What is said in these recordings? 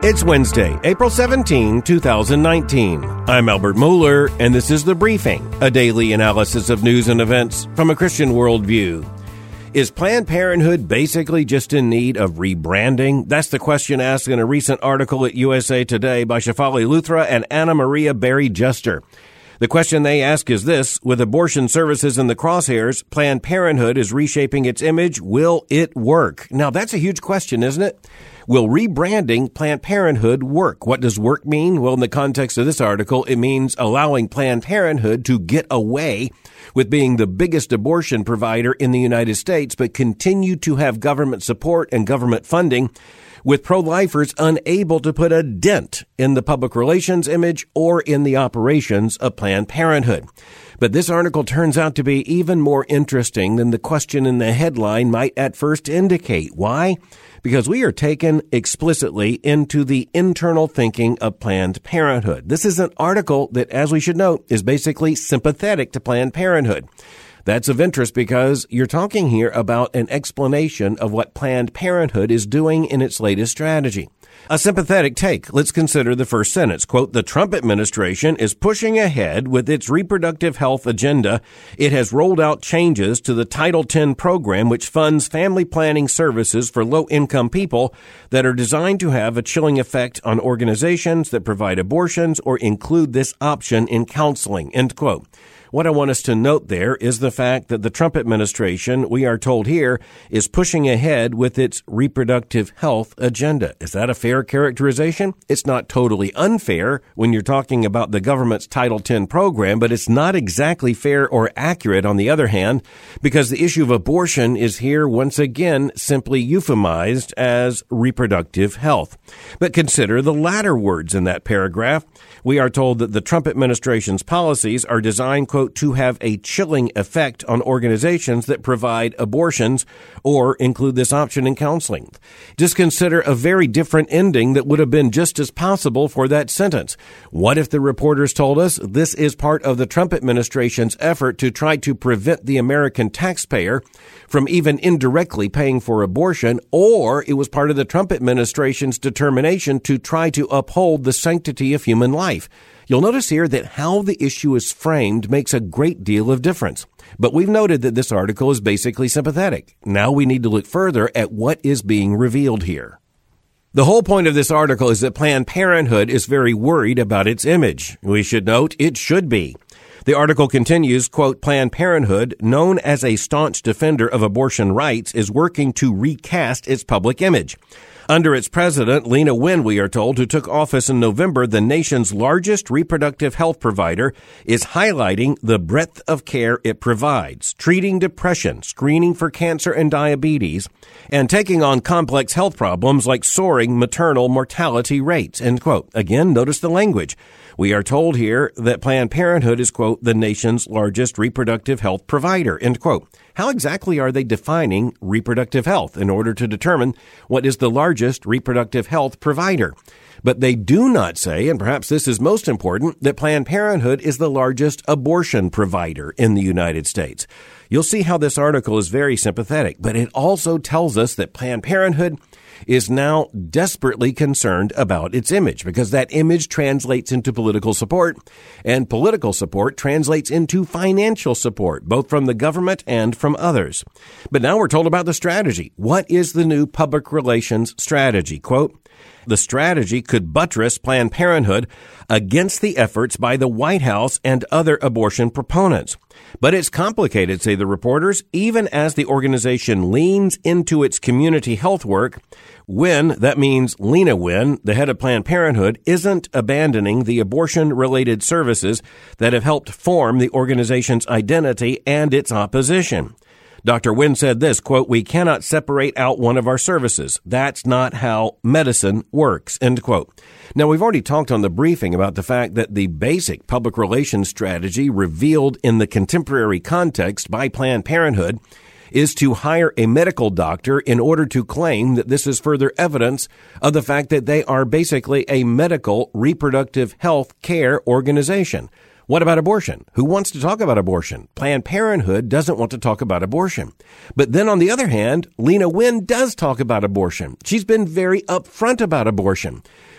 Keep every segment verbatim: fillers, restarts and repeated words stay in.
It's Wednesday, April seventeenth, twenty nineteen. I'm Albert Mohler, and this is The Briefing, a daily analysis of news and events from a Christian worldview. Is Planned Parenthood basically just in need of rebranding? That's the question asked in a recent article at U S A Today by Shefali Luthra and Anna Maria Berry-Juster. The question they ask is this: with abortion services in the crosshairs, Planned Parenthood is reshaping its image. Will it work? Now, that's a huge question, isn't it? Will rebranding Planned Parenthood work? What does work mean? Well, in the context of this article, it means allowing Planned Parenthood to get away with being the biggest abortion provider in the United States, but continue to have government support and government funding, with pro-lifers unable to put a dent in the public relations image or in the operations of Planned Parenthood. But this article turns out to be even more interesting than the question in the headline might at first indicate. Why? Because we are taken explicitly into the internal thinking of Planned Parenthood. This is an article that, as we should note, is basically sympathetic to Planned Parenthood. That's of interest because you're talking here about an explanation of what Planned Parenthood is doing in its latest strategy. A sympathetic take. Let's consider the first sentence. Quote, the Trump administration is pushing ahead with its reproductive health agenda. It has rolled out changes to the Title ten program, which funds family planning services for low-income people that are designed to have a chilling effect on organizations that provide abortions or include this option in counseling, end quote. What I want us to note there is the fact that the Trump administration, we are told here, is pushing ahead with its reproductive health agenda. Is that a fair characterization? It's not totally unfair when you're talking about the government's Title ten program, but it's not exactly fair or accurate on the other hand, because the issue of abortion is here once again simply euphemized as reproductive health. But consider the latter words in that paragraph. We are told that the Trump administration's policies are designed, quote, to have a chilling effect on organizations that provide abortions or include this option in counseling. Just consider a very different ending that would have been just as possible for that sentence. What if the reporters told us this is part of the Trump administration's effort to try to prevent the American taxpayer from even indirectly paying for abortion, or it was part of the Trump administration's determination to try to uphold the sanctity of human life? You'll notice here that how the issue is framed makes a great deal of difference. But we've noted that this article is basically sympathetic. Now we need to look further at what is being revealed here. The whole point of this article is that Planned Parenthood is very worried about its image. We should note it should be. The article continues, quote, Planned Parenthood, known as a staunch defender of abortion rights, is working to recast its public image. Under its president, Leana Wen, we are told, who took office in November, the nation's largest reproductive health provider, is highlighting the breadth of care it provides, treating depression, screening for cancer and diabetes, and taking on complex health problems like soaring maternal mortality rates, end quote. Again, notice the language. We are told here that Planned Parenthood is, quote, the nation's largest reproductive health provider, end quote. How exactly are they defining reproductive health in order to determine what is the largest reproductive health provider? But they do not say, and perhaps this is most important, that Planned Parenthood is the largest abortion provider in the United States. You'll see how this article is very sympathetic, but it also tells us that Planned Parenthood is now desperately concerned about its image, because that image translates into political support, and political support translates into financial support, both from the government and from others. But now we're told about the strategy. What is the new public relations strategy? Quote, the strategy could buttress Planned Parenthood against the efforts by the White House and other abortion proponents. But it's complicated, say the reporters, even as the organization leans into its community health work. Wen, that means Leana Wen, the head of Planned Parenthood, isn't abandoning the abortion-related services that have helped form the organization's identity and its opposition. Doctor Wen said this, quote, we cannot separate out one of our services. That's not how medicine works, end quote. Now, we've already talked on the briefing about the fact that the basic public relations strategy revealed in the contemporary context by Planned Parenthood is to hire a medical doctor in order to claim that this is further evidence of the fact that they are basically a medical reproductive health care organization. What about abortion? Who wants to talk about abortion? Planned Parenthood doesn't want to talk about abortion. But then on the other hand, Leana Wen does talk about abortion. She's been very upfront about abortion.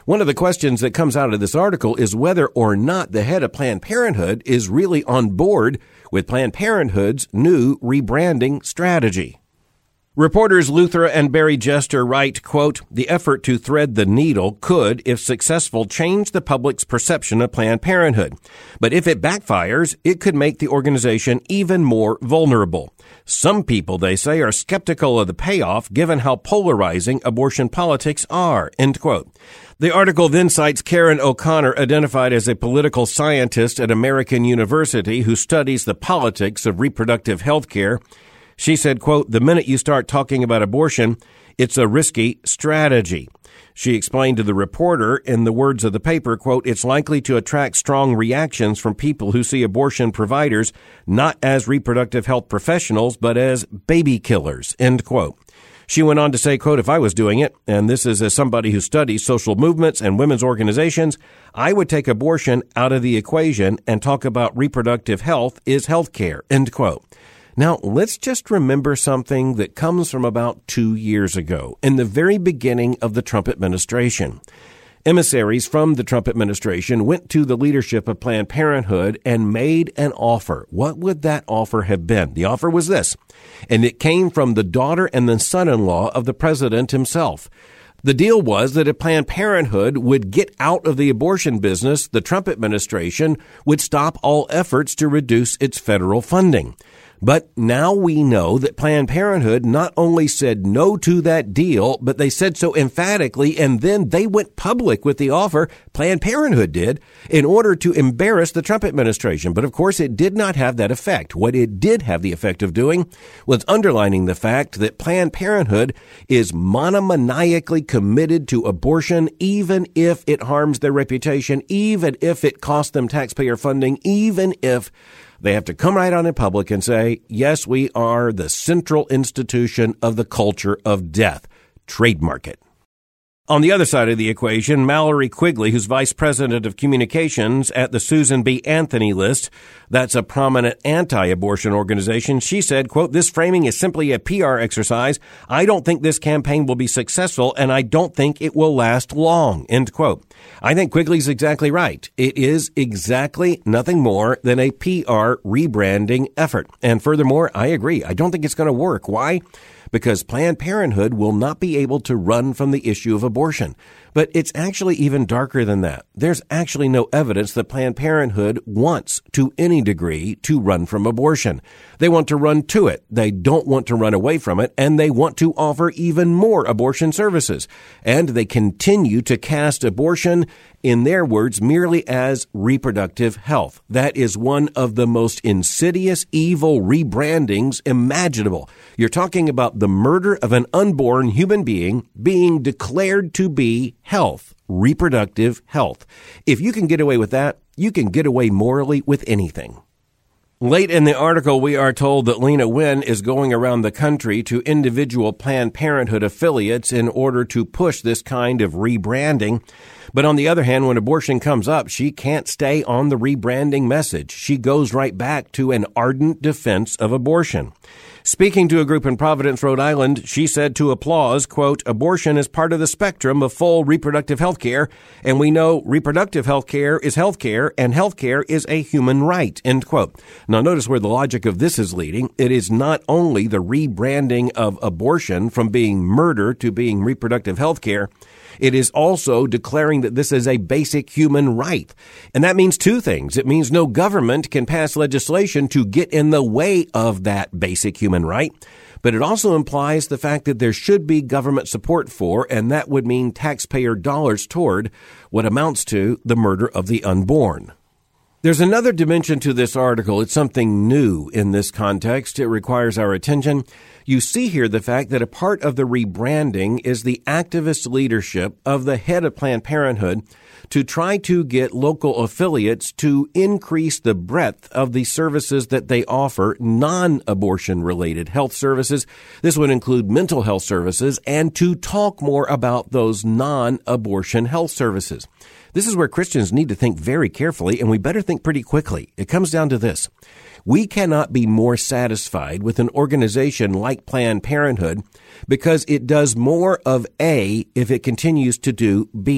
One of the questions that comes out of this article is whether or not the head of Planned Parenthood is really on board with Planned Parenthood's new rebranding strategy. Reporters Luthra and Barry Jester write, quote, "The effort to thread the needle could, if successful, change the public's perception of Planned Parenthood. But if it backfires, it could make the organization even more vulnerable. Some people, they say, are skeptical of the payoff given how polarizing abortion politics are," end quote. The article then cites Karen O'Connor, identified as a political scientist at American University who studies the politics of reproductive health care. She said, quote, "The minute you start talking about abortion, it's a risky strategy." She explained to the reporter, in the words of the paper, quote, "It's likely to attract strong reactions from people who see abortion providers not as reproductive health professionals, but as baby killers," end quote. She went on to say, quote, "If I was doing it, and this is as somebody who studies social movements and women's organizations, I would take abortion out of the equation and talk about reproductive health is health care," end quote. Now, let's just remember something that comes from about two years ago, in the very beginning of the Trump administration. Emissaries from the Trump administration went to the leadership of Planned Parenthood and made an offer. What would that offer have been? The offer was this, and it came from the daughter and the son-in-law of the president himself. The deal was that if Planned Parenthood would get out of the abortion business, the Trump administration would stop all efforts to reduce its federal funding. But now we know that Planned Parenthood not only said no to that deal, but they said so emphatically, and then they went public with the offer, Planned Parenthood did, in order to embarrass the Trump administration. But of course, it did not have that effect. What it did have the effect of doing was underlining the fact that Planned Parenthood is monomaniacally committed to abortion, even if it harms their reputation, even if it costs them taxpayer funding, even if they have to come right out in public and say, yes, we are the central institution of the culture of death. Trademark it. On the other side of the equation, Mallory Quigley, who's vice president of communications at the Susan B. Anthony List, that's a prominent anti-abortion organization, she said, quote, "This framing is simply a P R exercise. I don't think this campaign will be successful, and I don't think it will last long," end quote. I think Quigley's exactly right. It is exactly nothing more than a P R rebranding effort. And furthermore, I agree. I don't think it's going to work. Why? Because Planned Parenthood will not be able to run from the issue of abortion. But it's actually even darker than that. There's actually no evidence that Planned Parenthood wants, to any degree, to run from abortion. They want to run to it. They don't want to run away from it, and they want to offer even more abortion services. And they continue to cast abortion, in their words, merely as reproductive health. That is one of the most insidious, evil rebrandings imaginable. You're talking about the murder of an unborn human being being declared to be health, reproductive health. If you can get away with that, you can get away morally with anything. Late in the article, we are told that Lena Wynn is going around the country to individual Planned Parenthood affiliates in order to push this kind of rebranding. But on the other hand, when abortion comes up, she can't stay on the rebranding message. She goes right back to an ardent defense of abortion. Speaking to a group in Providence, Rhode Island, she said to Applause, quote, "Abortion is part of the spectrum of full reproductive health care, and we know reproductive health care is health care, and health care is a human right," end quote. Now, notice where the logic of this is leading. It is not only the rebranding of abortion from being murder to being reproductive health care. It is also declaring that this is a basic human right. And that means two things. It means no government can pass legislation to get in the way of that basic human right. But it also implies the fact that there should be government support for, and that would mean taxpayer dollars toward, what amounts to the murder of the unborn. There's another dimension to this article. It's something new in this context. It requires our attention. You see here the fact that a part of the rebranding is the activist leadership of the head of Planned Parenthood to try to get local affiliates to increase the breadth of the services that they offer, non-abortion related health services. This would include mental health services, and to talk more about those non-abortion health services. This is where Christians need to think very carefully, and we better think pretty quickly. It comes down to this. We cannot be more satisfied with an organization like Planned Parenthood because it does more of A if it continues to do B.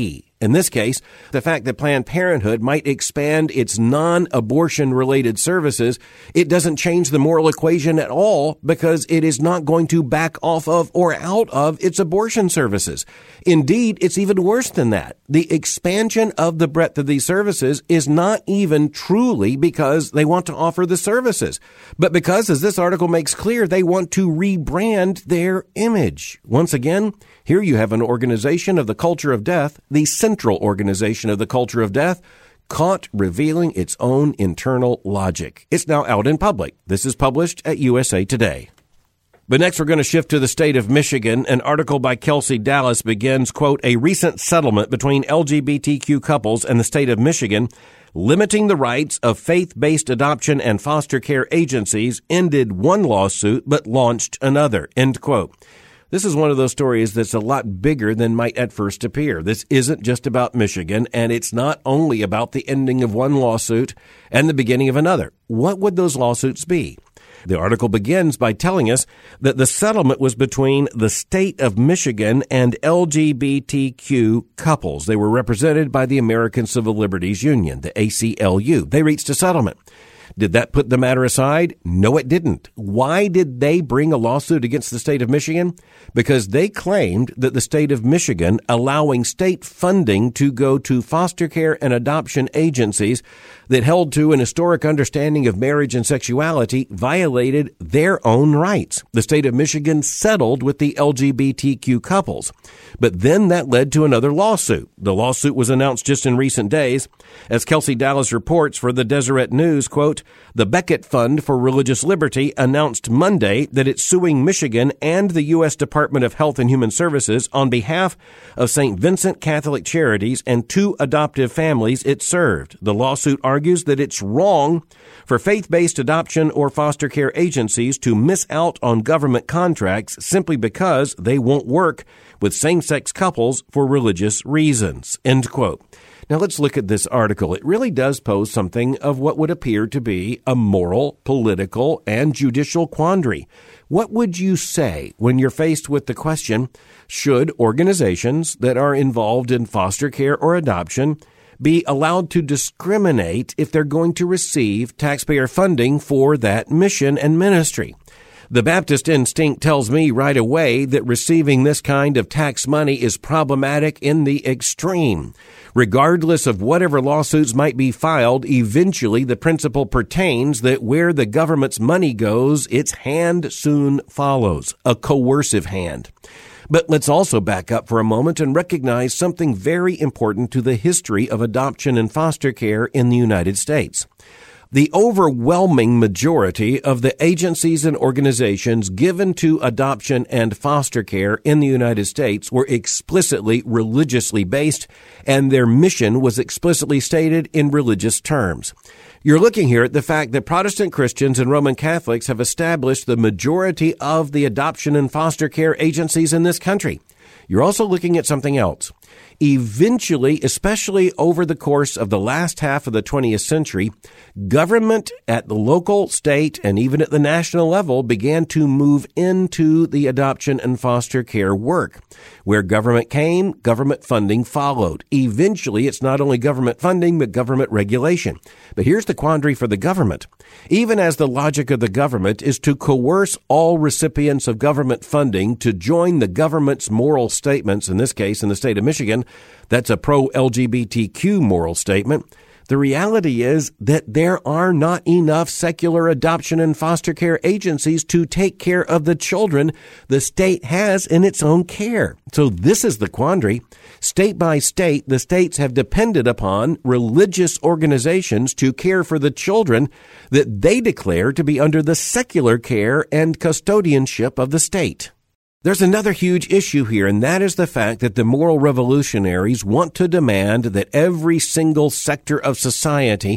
In this case, the fact that Planned Parenthood might expand its non-abortion related services, it doesn't change the moral equation at all because it is not going to back off of or out of its abortion services. Indeed, it's even worse than that. The expansion of the breadth of these services is not even truly because they want to offer the services, but because, as this article makes clear, they want to rebrand their image. Once again, here you have an organization of the culture of death, the central organization of the culture of death, caught revealing its own internal logic. It's now out in public. This is published at U S A Today. But next we're going to shift to the state of Michigan. An article by Kelsey Dallas begins, quote, a recent settlement between L G B T Q couples and the state of Michigan limiting the rights of faith-based adoption and foster care agencies ended one lawsuit but launched another, end quote. This is one of those stories that's a lot bigger than might at first appear. This isn't just about Michigan, and it's not only about the ending of one lawsuit and the beginning of another. What would those lawsuits be? The article begins by telling us that the settlement was between the state of Michigan and L G B T Q couples. They were represented by the American Civil Liberties Union, the A C L U. They reached a settlement. Did that put the matter aside? No, it didn't. Why did they bring a lawsuit against the state of Michigan? Because they claimed that the state of Michigan allowing state funding to go to foster care and adoption agencies that held to an historic understanding of marriage and sexuality violated their own rights. The state of Michigan settled with the L G B T Q couples. But then that led to another lawsuit. The lawsuit was announced just in recent days. As Kelsey Dallas reports for the Deseret News, quote, the Becket Fund for Religious Liberty announced Monday that it's suing Michigan and the U S Department of Health and Human Services on behalf of Saint Vincent Catholic Charities and two adoptive families it served. The lawsuit argues that it's wrong for faith-based adoption or foster care agencies to miss out on government contracts simply because they won't work with same-sex couples for religious reasons, end quote. Now let's look at this article. It really does pose something of what would appear to be a moral, political, and judicial quandary. What would you say when you're faced with the question, should organizations that are involved in foster care or adoption be allowed to discriminate if they're going to receive taxpayer funding for that mission and ministry? The Baptist instinct tells me right away that receiving this kind of tax money is problematic in the extreme. Regardless of whatever lawsuits might be filed, eventually the principle pertains that where the government's money goes, its hand soon follows, a coercive hand. But let's also back up for a moment and recognize something very important to the history of adoption and foster care in the United States. The overwhelming majority of the agencies and organizations given to adoption and foster care in the United States were explicitly religiously based, and their mission was explicitly stated in religious terms. You're looking here at the fact that Protestant Christians and Roman Catholics have established the majority of the adoption and foster care agencies in this country. You're also looking at something else. Eventually, especially over the course of the last half of the twentieth century, government at the local, state, and even at the national level began to move into the adoption and foster care work. Where government came, government funding followed. Eventually, it's not only government funding, but government regulation. But here's the quandary for the government. Even as the logic of the government is to coerce all recipients of government funding to join the government's moral statements, in this case, in the state of Michigan, that's a pro-L G B T Q moral statement. The reality is that there are not enough secular adoption and foster care agencies to take care of the children the state has in its own care. So this is the quandary. State by state, the states have depended upon religious organizations to care for the children that they declare to be under the secular care and custodianship of the state. There's another huge issue here, and that is the fact that the moral revolutionaries want to demand that every single sector of society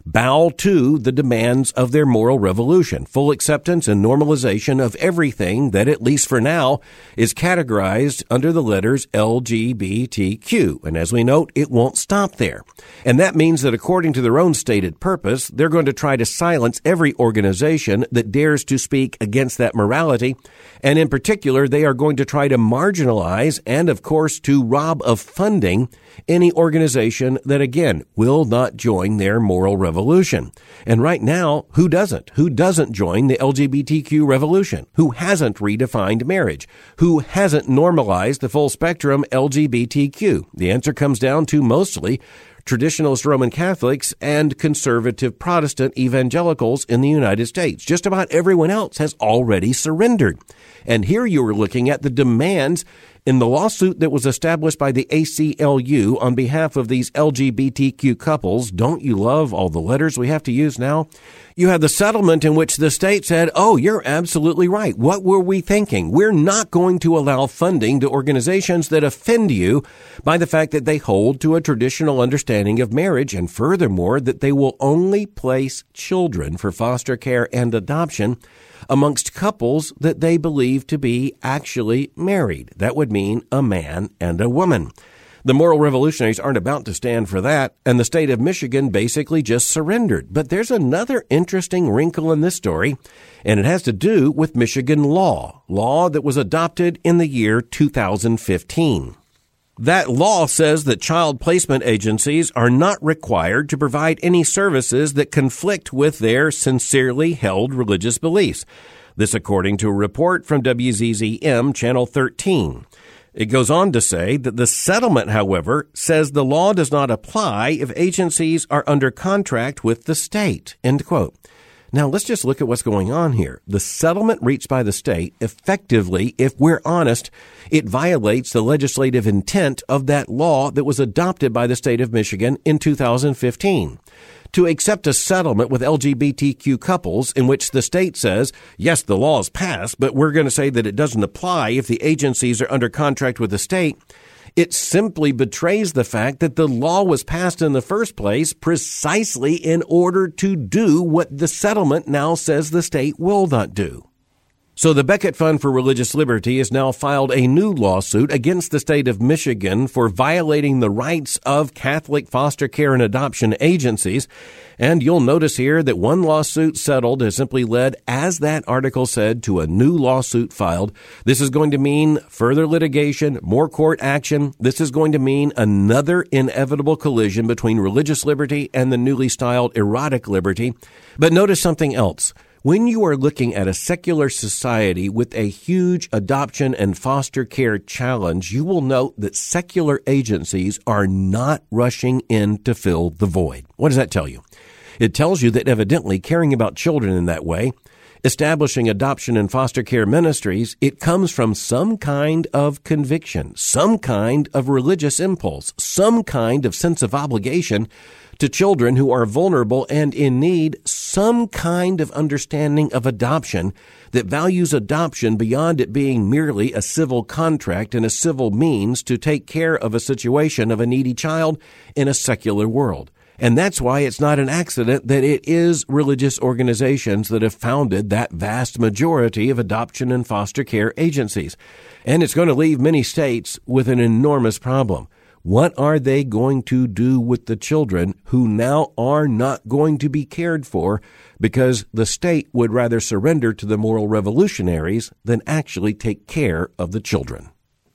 bow to the demands of their moral revolution, full acceptance and normalization of everything that, at least for now, is categorized under the letters L G B T Q. And as we note, it won't stop there. And that means that according to their own stated purpose, they're going to try to silence every organization that dares to speak against that morality. And in particular, they are going to try to marginalize and, of course, to rob of funding any organization that, again, will not join their moral revolution. And right now, who doesn't? Who doesn't join the L G B T Q revolution? Who hasn't redefined marriage? Who hasn't normalized the full spectrum L G B T Q? The answer comes down to mostly traditionalist Roman Catholics and conservative Protestant evangelicals in the United States. Just about everyone else has already surrendered. And here you are looking at the demands in the lawsuit that was established by the A C L U on behalf of these L G B T Q couples. Don't you love all the letters we have to use now? You have the settlement in which the state said, oh, you're absolutely right. What were we thinking? We're not going to allow funding to organizations that offend you by the fact that they hold to a traditional understanding of marriage, and furthermore, that they will only place children for foster care and adoption amongst couples that they believe to be actually married. That would mean a man and a woman. The moral revolutionaries aren't about to stand for that, and the state of Michigan basically just surrendered. But there's another interesting wrinkle in this story, and it has to do with Michigan law, law that was adopted in the year two thousand fifteen. That law says that child placement agencies are not required to provide any services that conflict with their sincerely held religious beliefs. This according to a report from W Z Z M Channel thirteen. It goes on to say that the settlement, however, says the law does not apply if agencies are under contract with the state, end quote. Now, let's just look at what's going on here. The settlement reached by the state, effectively, if we're honest, it violates the legislative intent of that law that was adopted by the state of Michigan in two thousand fifteen. To accept a settlement with L G B T Q couples in which the state says, yes, the law is passed, but we're going to say that it doesn't apply if the agencies are under contract with the state, it simply betrays the fact that the law was passed in the first place precisely in order to do what the settlement now says the state will not do. So the Becket Fund for Religious Liberty has now filed a new lawsuit against the state of Michigan for violating the rights of Catholic foster care and adoption agencies. And you'll notice here that one lawsuit settled has simply led, as that article said, to a new lawsuit filed. This is going to mean further litigation, more court action. This is going to mean another inevitable collision between religious liberty and the newly styled erotic liberty. But notice something else. When you are looking at a secular society with a huge adoption and foster care challenge, you will note that secular agencies are not rushing in to fill the void. What does that tell you? It tells you that evidently caring about children in that way, establishing adoption and foster care ministries, it comes from some kind of conviction, some kind of religious impulse, some kind of sense of obligation to children who are vulnerable and in need, some kind of understanding of adoption that values adoption beyond it being merely a civil contract and a civil means to take care of a situation of a needy child in a secular world. And that's why it's not an accident that it is religious organizations that have founded that vast majority of adoption and foster care agencies. And it's going to leave many states with an enormous problem. What are they going to do with the children who now are not going to be cared for because the state would rather surrender to the moral revolutionaries than actually take care of the children?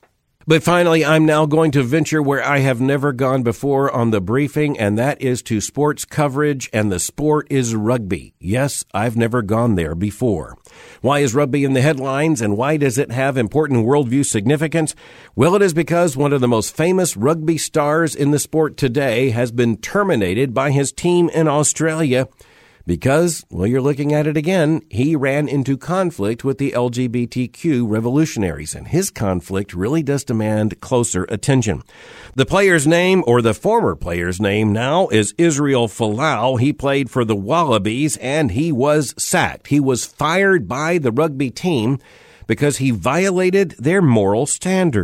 But finally, I'm now going to venture where I have never gone before on the briefing, and that is to sports coverage, and the sport is rugby. Yes, I've never gone there before. Why is rugby in the headlines, and why does it have important worldview significance? Well, it is because one of the most famous rugby stars in the sport today has been terminated by his team in Australia because, well, you're looking at it again, he ran into conflict with the L G B T Q revolutionaries, and his conflict really does demand closer attention. The player's name, or the former player's name now, is Israel Folau. He played for the Wallabies, and he was sacked. He was fired by the rugby team because he violated their moral standards.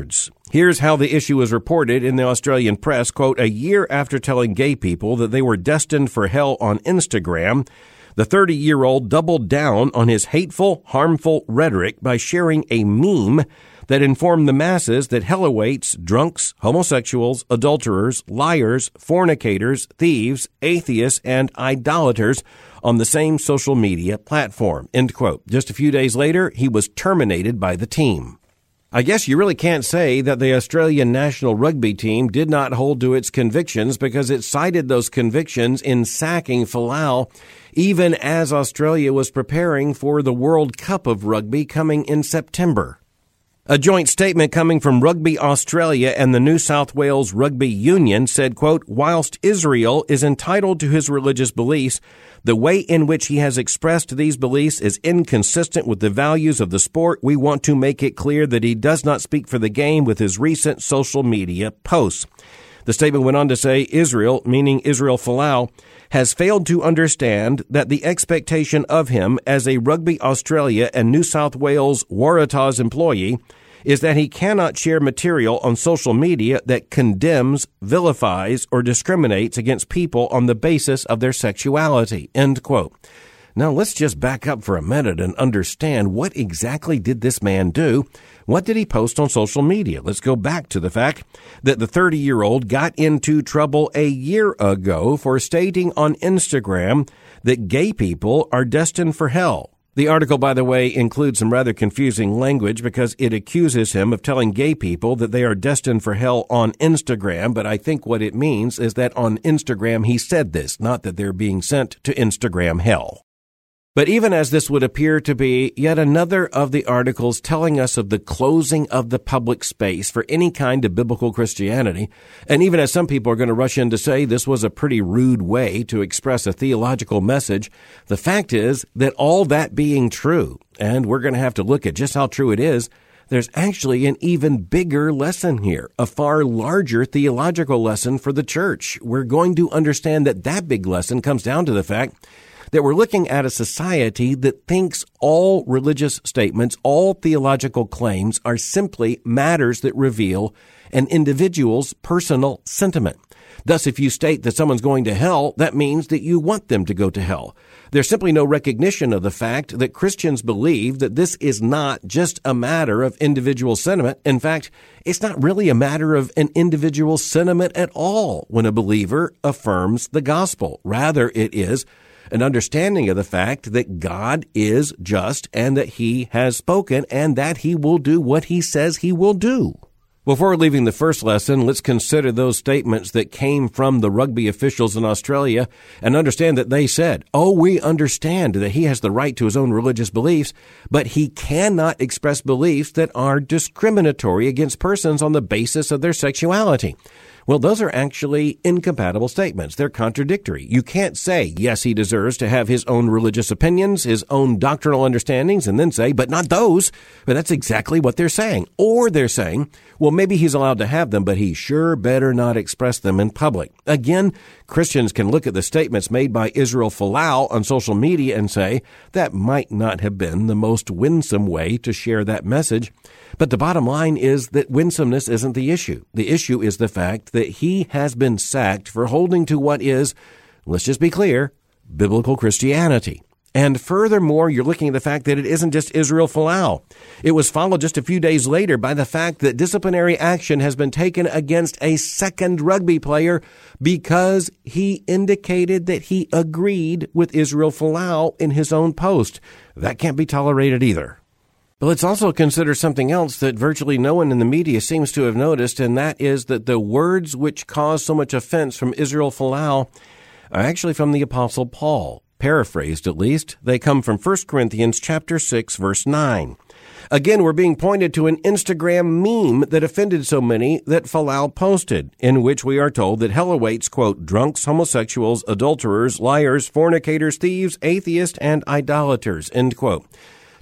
Here's how the issue was reported in the Australian press, quote, a year after telling gay people that they were destined for hell on Instagram, the thirty-year-old doubled down on his hateful, harmful rhetoric by sharing a meme that informed the masses that hell awaits drunks, homosexuals, adulterers, liars, fornicators, thieves, atheists, and idolaters on the same social media platform, end quote. Just a few days later, he was terminated by the team. I guess you really can't say that the Australian national rugby team did not hold to its convictions, because it cited those convictions in sacking Folau even as Australia was preparing for the World Cup of Rugby coming in September. A joint statement coming from Rugby Australia and the New South Wales Rugby Union said, quote, whilst Israel is entitled to his religious beliefs, the way in which he has expressed these beliefs is inconsistent with the values of the sport. We want to make it clear that he does not speak for the game with his recent social media posts. The statement went on to say Israel, meaning Israel Folau, has failed to understand that the expectation of him as a Rugby Australia and New South Wales Waratahs employee is that he cannot share material on social media that condemns, vilifies, or discriminates against people on the basis of their sexuality, end quote. Now, let's just back up for a minute and understand, what exactly did this man do? What did he post on social media? Let's go back to the fact that the thirty-year-old got into trouble a year ago for stating on Instagram that gay people are destined for hell. The article, by the way, includes some rather confusing language because it accuses him of telling gay people that they are destined for hell on Instagram, but I think what it means is that on Instagram he said this, not that they're being sent to Instagram hell. But even as this would appear to be yet another of the articles telling us of the closing of the public space for any kind of biblical Christianity, and even as some people are going to rush in to say this was a pretty rude way to express a theological message, the fact is that all that being true, and we're going to have to look at just how true it is, there's actually an even bigger lesson here, a far larger theological lesson for the church. We're going to understand that that big lesson comes down to the fact that we're looking at a society that thinks all religious statements, all theological claims are simply matters that reveal an individual's personal sentiment. Thus, if you state that someone's going to hell, that means that you want them to go to hell. There's simply no recognition of the fact that Christians believe that this is not just a matter of individual sentiment. In fact, it's not really a matter of an individual sentiment at all when a believer affirms the gospel. Rather, it is an understanding of the fact that God is just and that he has spoken and that he will do what he says he will do. Before leaving the first lesson, let's consider those statements that came from the rugby officials in Australia and understand that they said, oh, we understand that he has the right to his own religious beliefs, but he cannot express beliefs that are discriminatory against persons on the basis of their sexuality. Well, those are actually incompatible statements. They're contradictory. You can't say, yes, he deserves to have his own religious opinions, his own doctrinal understandings, and then say, but not those. But that's exactly what they're saying. Or they're saying, well, maybe he's allowed to have them, but he sure better not express them in public. Again, Christians can look at the statements made by Israel Folau on social media and say, that might not have been the most winsome way to share that message. But the bottom line is that winsomeness isn't the issue. The issue is the fact that he has been sacked for holding to what is, let's just be clear, biblical Christianity. And furthermore, you're looking at the fact that it isn't just Israel Folau. It was followed just a few days later by the fact that disciplinary action has been taken against a second rugby player because he indicated that he agreed with Israel Folau in his own post. That can't be tolerated either. But let's also consider something else that virtually no one in the media seems to have noticed, and that is that the words which caused so much offense from Israel Folau are actually from the Apostle Paul. Paraphrased, at least, they come from First Corinthians chapter six, verse nine. Again, we're being pointed to an Instagram meme that offended so many that Folau posted, in which we are told that hell awaits, quote, drunks, homosexuals, adulterers, liars, fornicators, thieves, atheists, and idolaters, end quote.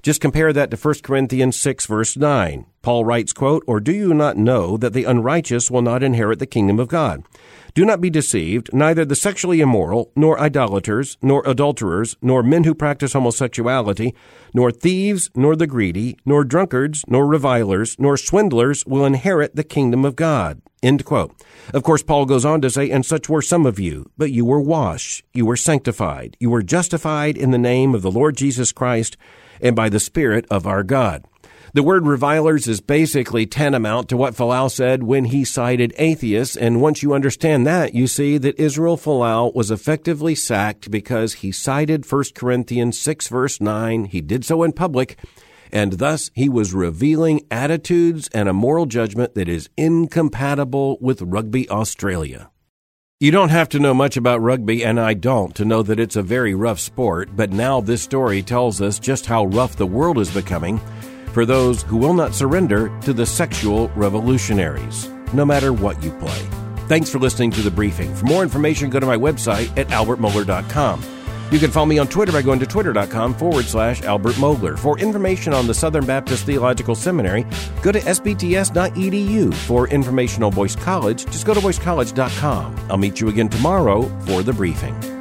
Just compare that to First Corinthians six, verse nine. Paul writes, quote, "Or do you not know that the unrighteous will not inherit the kingdom of God? Do not be deceived, neither the sexually immoral, nor idolaters, nor adulterers, nor men who practice homosexuality, nor thieves, nor the greedy, nor drunkards, nor revilers, nor swindlers will inherit the kingdom of God." End quote. Of course, Paul goes on to say, "And such were some of you, but you were washed, you were sanctified, you were justified in the name of the Lord Jesus Christ and by the Spirit of our God." The word revilers is basically tantamount to what Folau said when he cited atheists, and once you understand that, you see that Israel Folau was effectively sacked because he cited First Corinthians six, verse nine. He did so in public, and thus he was revealing attitudes and a moral judgment that is incompatible with Rugby Australia. You don't have to know much about rugby, and I don't, to know that it's a very rough sport, but now this story tells us just how rough the world is becoming for those who will not surrender to the sexual revolutionaries, no matter what you play. Thanks for listening to The Briefing. For more information, go to my website at albert mohler dot com. You can follow me on Twitter by going to twitter.com forward slash Albert Mohler. For information on the Southern Baptist Theological Seminary, go to s b t s dot e d u. For information on Boyce College, just go to boyce college dot com. I'll meet you again tomorrow for The Briefing.